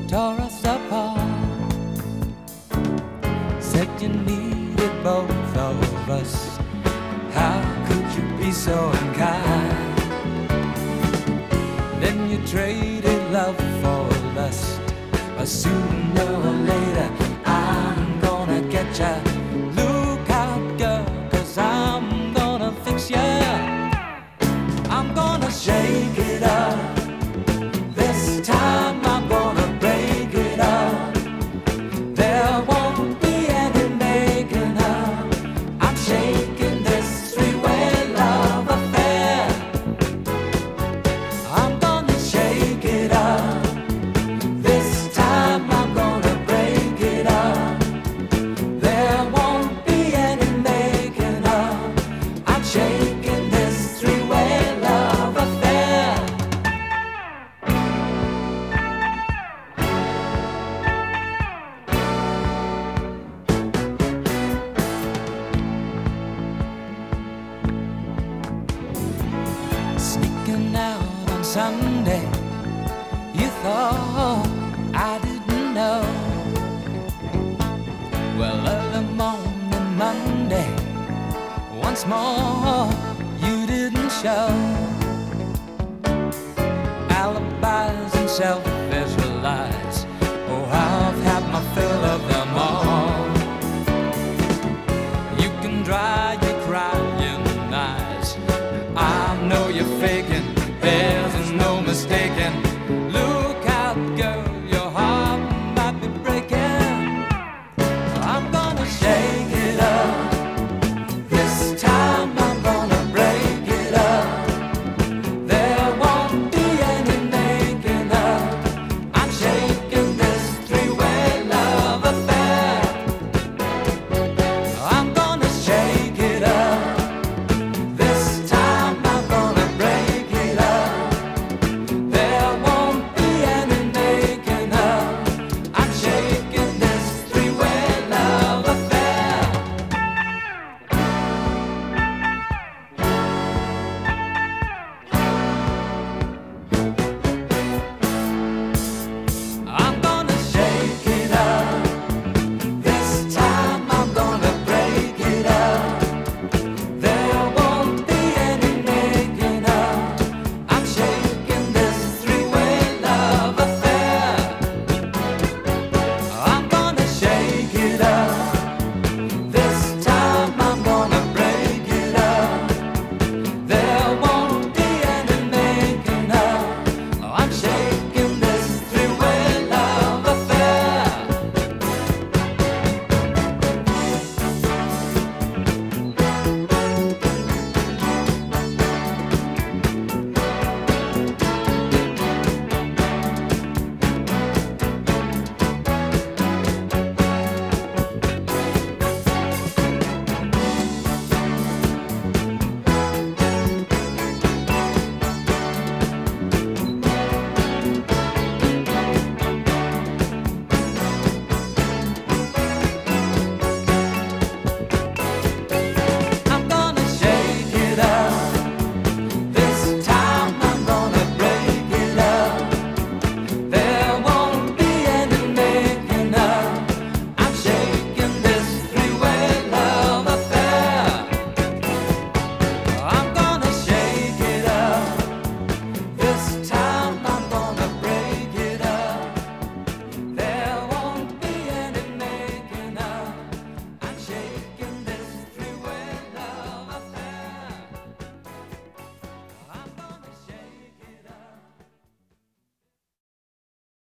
tore us apart. Said you needed both of us. How could you be so unkind? Then you traded love for lust. But sooner or later I'm gonna get ya. Look out, girl, 'cause I'm gonna fix ya. I'm gonna shake it up. This time I'm gonna break it up. There won't be any making up. I'm shaking this three-way love affair. I'm gonna shake it up. This time I'm gonna break it up. There won't be any making up. I'm shaking this three-way love affair. Sneaking out on Sunday, you thought I didn't know. Well, early morning Monday, once more you didn't show. Alibis and selfish lies